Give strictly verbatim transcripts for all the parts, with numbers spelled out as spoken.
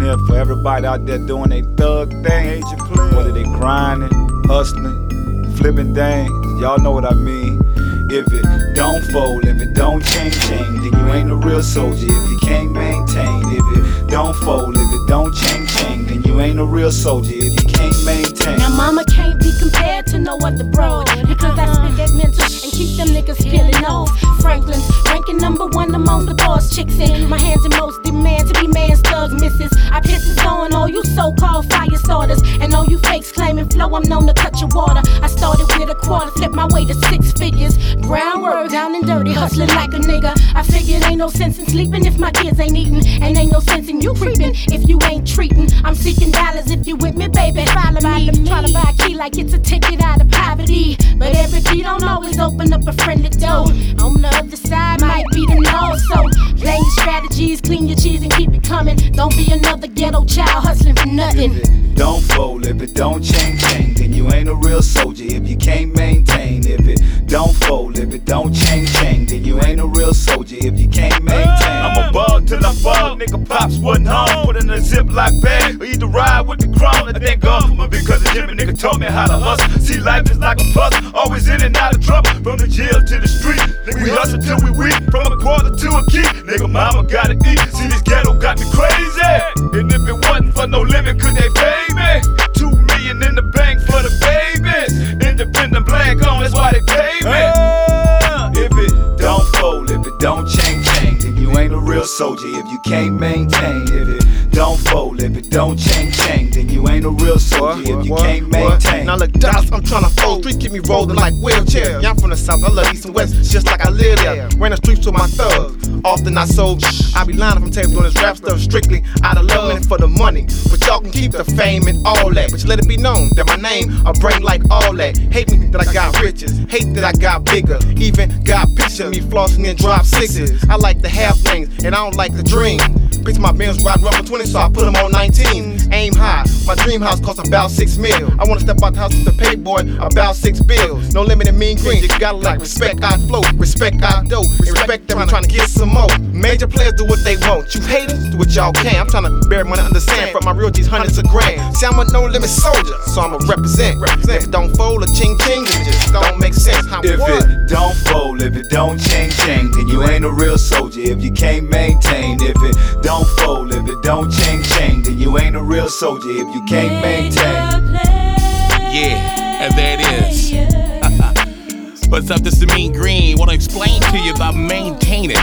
here for everybody out there doing their thug thing. Whether they grinding, hustling, flipping things, y'all know what I mean. If it don't fold, if it don't change, change, then you ain't a real soldier. If you can't maintain, if it don't fold, if it don't change, change, then you ain't a real soldier. If you can't maintain. Now mama can't be compared to no other bro, because I spit that mental and keep them niggas peeling off. Franklin's ranking number one among the boss chicks, and my hands in most demand to be man's thugs, missus. I pisses on all you so-called fire starters, and all you fakes claiming flow, I'm known to cut your water. I started with a quarter, flipped my way to six figures. Brown work, down and dirty, hustling like a nigga. I figured ain't no sense in sleeping if my kids ain't eating, and ain't no sense in you creeping if you ain't treating. I'm seeking dollars if you with me, baby. Follow me. Tryna buy a key like it's a ticket out of poverty, but every key don't always open up a friendly door. On the other side might be the no, so play your strategies, clean your cheese and keep it coming. Don't be another ghetto child hustling for nothing. If it don't fold, if it don't change, change, then you ain't a real soldier. If you can't maintain, if it don't fold, if it don't change, change, then you ain't a real soldier. If you can't maintain. I'm a bug till I fall, nigga pops wasn't home. Put in a Ziploc bag, or either ride with the crown. I thank God for my because the Jimmy nigga told me how to hustle. See, life is like a puzzle, always in and out of trouble. From the jail to the street, nigga, we hustle till we weak. From a quarter to a key, nigga, mama gotta eat. See, this ghetto got me crazy, and if it wasn't for no limit, could they pay me? Two million in the bank for the babies. Independent black on, that's why they pay me. Uh, if it don't fold, if it don't change, change, then you ain't a real soldier. If you can't maintain, if it don't fold, if it don't change, change, then you ain't a real soldier. If you what, can't maintain. What? Now look, Dallas, I'm tryna fold. Street keep me rolling like wheelchair. Yeah, I'm from the south, I love east and west, just like I live there. Ran the streets with my thugs. Often I sold. I be lying from tables doing this rap stuff strictly out of love and for the money. But y'all can keep the fame and all that. But you let it be known that my name a brain like all that. Hate me that I got riches, hate that I got bigger. Even got picture me flossing and drop sixes. I like to have things and I don't like to dream. Picture my Benz riding rubber twenty, so I put them on nineteen. Aim high, my dream house costs about six mil. I wanna step out the house with the pay boy, about six bills. No limit in mean green, you gotta like respect I flow, respect I do, and respect them, I'm trying to get some more. Major players do what they want, you haters do what y'all can. I'm trying to bury money under sand, from my real G's hundreds of grand. See, I'm a no limit soldier, so I'ma represent. If it don't fold or ching ching, it just don't make sense. How if what? it don't fold, if it don't change, change, then you ain't a real soldier. If you can't maintain, if it don't fold, if it don't change, change, then you ain't a real soldier. If you can't maintain. Yeah, and there it is. What's up, this is Mean Green. Wanna explain to you about maintaining.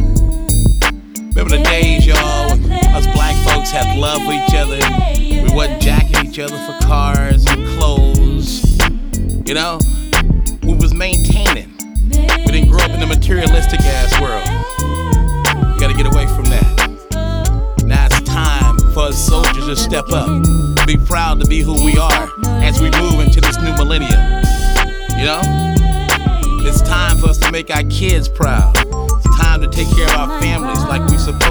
Remember the days, y'all, when us black folks had love for each other. We wasn't jacking each other for cars and clothes. You know, we was maintaining. We didn't grow up in the materialistic ass world. You gotta get away from that. Now it's time for us soldiers to step up. Be proud to be who we are as we move into this new millennium. You know? It's time for us to make our kids proud. It's time to take care of our families like we supposed to.